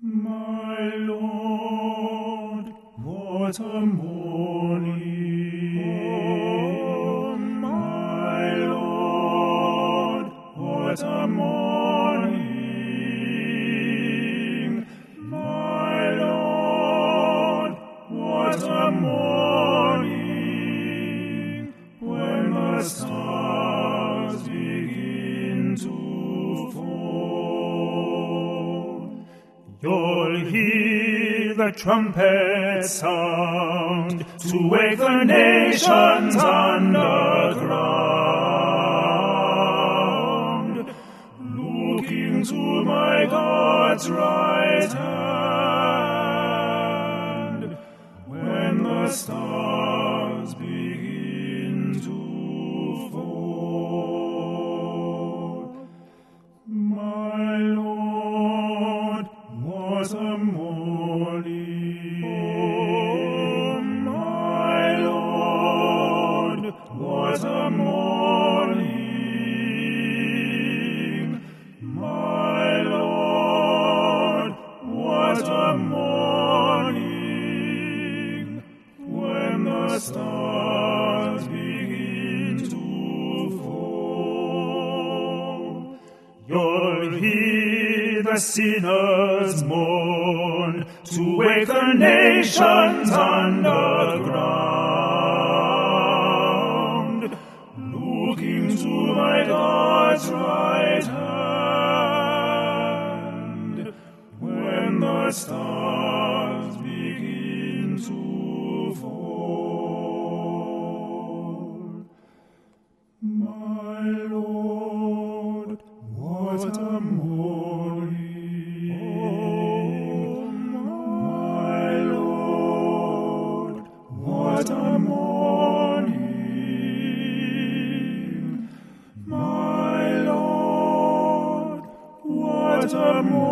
My Lord, what a morning! Oh, my Lord, what a morning! My Lord, what a morning! When the stars begin to fall, you'll hear the trumpet sound to wake the nations underground. Looking to my God's right hand, when the stars begin to fall. My Lord, what a morning! Oh, my Lord, what a morning! My Lord, what a morning! When the stars begin to fall, you'll hear the sinners mourn to wake the nations underground. Looking to my God's right hand, when the stars begin to fall. My Lord, what a morning! Oh, my Lord, what a morning! My Lord, what a morning!